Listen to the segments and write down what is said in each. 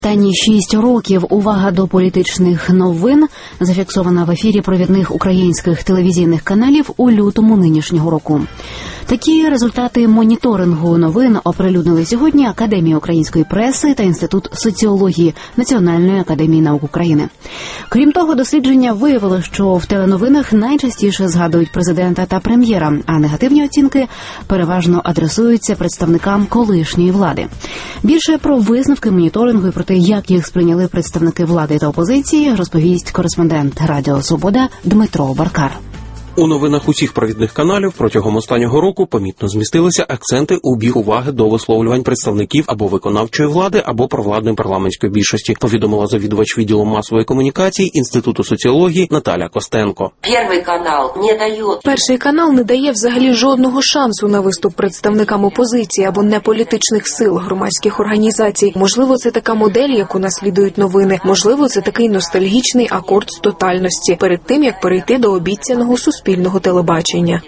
Останні 6 років увага до політичних новин зафіксована в ефірі провідних українських телевізійних каналів у лютому нинішнього року. Такі результати моніторингу новин оприлюднили сьогодні Академія української преси та Інститут соціології Національної академії наук України. Крім того, дослідження виявило, що в теленовинах найчастіше згадують президента та прем'єра, а негативні оцінки переважно адресуються представникам колишньої влади. Більше про висновки моніторингу і про те, як їх сприйняли представники влади та опозиції, розповість кореспондент Радіо Свобода Дмитро Баркар. У новинах усіх провідних каналів протягом останнього року помітно змістилися акценти у бік уваги до висловлювань представників або виконавчої влади, або провладної парламентської більшості, повідомила завідувач відділу масової комунікації Інституту соціології Наталя Костенко. Перший канал не дає взагалі жодного шансу на виступ представникам опозиції або неполітичних сил, громадських організацій. Можливо, це така модель, яку наслідують новини. Можливо, це такий ностальгічний акорд з тотальності перед тим, як перейти до обіцяного суспільного телебачення.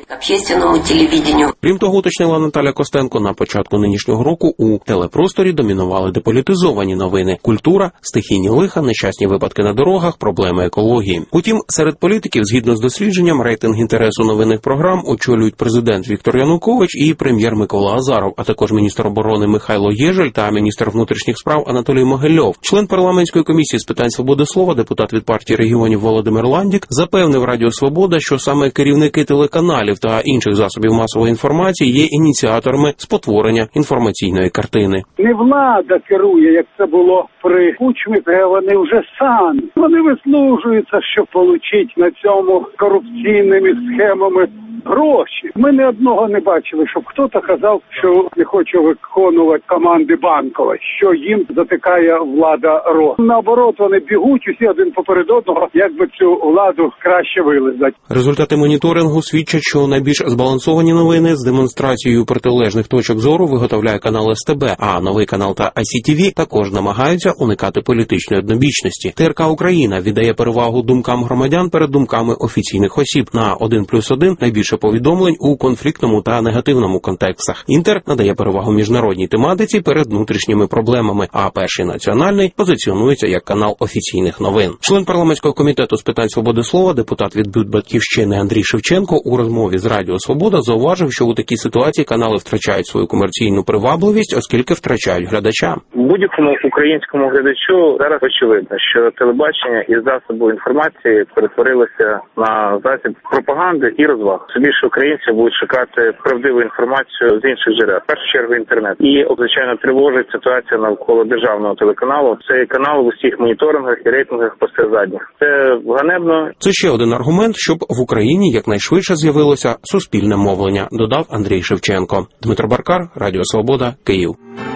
Крім того, уточнила Наталя Костенко, на початку нинішнього року у телепросторі домінували деполітизовані новини, культура, стихійні лиха, нещасні випадки на дорогах, проблеми екології. Утім, серед політиків, згідно з дослідженням, рейтинг інтересу новинних програм очолюють президент Віктор Янукович і прем'єр Микола Азаров, а також міністр оборони Михайло Єжель та міністр внутрішніх справ Анатолій Могильов. Член парламентської комісії з питань свободи слова, депутат від партії регіонів Володимир Ландік, запевнив Радіо Свобода, що саме керівники телеканалів та інших засобів масової інформації є ініціаторами спотворення інформаційної картини. Не влада керує, як це було при Кучмі, вони вже самі. Вони вислужуються, щоб отримати на цьому корупційними схемами гроші. Ми ні одного не бачили, щоб хтось казав, що не хоче виконувати команди Банкова, що їм затикає влада рот. Наоборот, вони бігуть усі один поперед одного, як би цю владу краще вилизати. Результати моніторингу свідчать, що найбільш збалансовані новини з демонстрацією протилежних точок зору виготовляє канал СТБ, а новий канал та ICTV також намагаються уникати політичної однобічності. ТРК Україна віддає перевагу думкам громадян перед думками офіційних осіб. На 1+1 найбільше повідомлень у конфліктному та негативному контекстах. Інтер надає перевагу міжнародній тематиці перед внутрішніми проблемами, а Перший національний позиціонується як канал офіційних новин. Член парламентського комітету з питань свободи слова, депутат від Батьківщини Андрій Шевченко у розмові з Радіо Свобода зауважив, що у такій ситуації канали втрачають свою комерційну привабливість, оскільки втрачають глядача. Будь-якому українському глядачу зараз очевидно, що телебачення і засоби інформації перетворилися на засіб пропаганди і розваг. Все більше українців будуть шукати правдиву інформацію з інших джерел, в першу чергу інтернет. І, звичайно, тривожить ситуація навколо державного телеканалу. Цей канал в усіх моніторингах і рейтингах посеред задніх. Це ганебно. Це ще один аргумент, щоб в Україні якнайшвидше з'явилося суспільне мовлення, додав Андрій Шевченко. Дмитро Баркар, Радіо Свобода, Київ.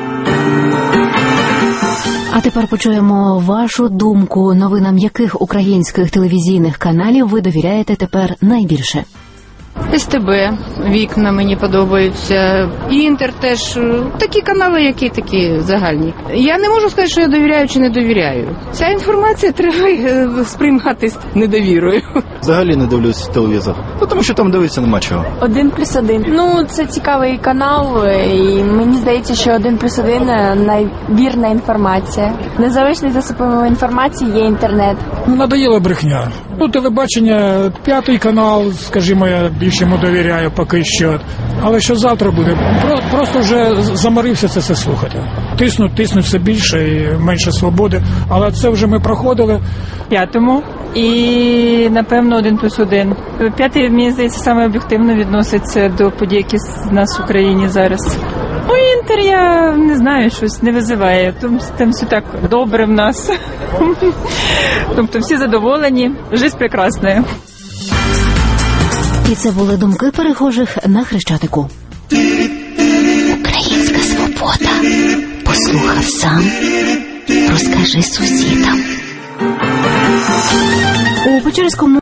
А тепер почуємо вашу думку, новинам яких українських телевізійних каналів ви довіряєте тепер найбільше. СТБ, Вікна мені подобаються, Інтер теж, такі канали, які такі загальні. Я не можу сказати, що я довіряю чи не довіряю. Ця інформація треба сприймати з недовірою. Взагалі не дивлюсь телевізор, тому що там дивитися нема чого. 1+1. Ну, це цікавий канал, і мені здається, що 1+1 найвірна інформація. Незалежний засобом інформації є інтернет. Надоїла брехня. Телебачення, 5 канал, скажімо, я більше йому довіряю поки що. Але що завтра буде? Просто вже заморився це все слухати. Тиснуть все більше і менше свободи. Але це вже ми проходили. 5-му і, напевно, 1+1. 5-й, мені здається, саме об'єктивно відноситься до подій, які в нас в Україні зараз. Інтер, я не знаю, щось не визиває. Там все так добре в нас. Тобто всі задоволені, життя прекрасна. І це були думки перехожих на Хрещатику. Українська свобода. Послухав сам, розкажи сусідам. У Печерському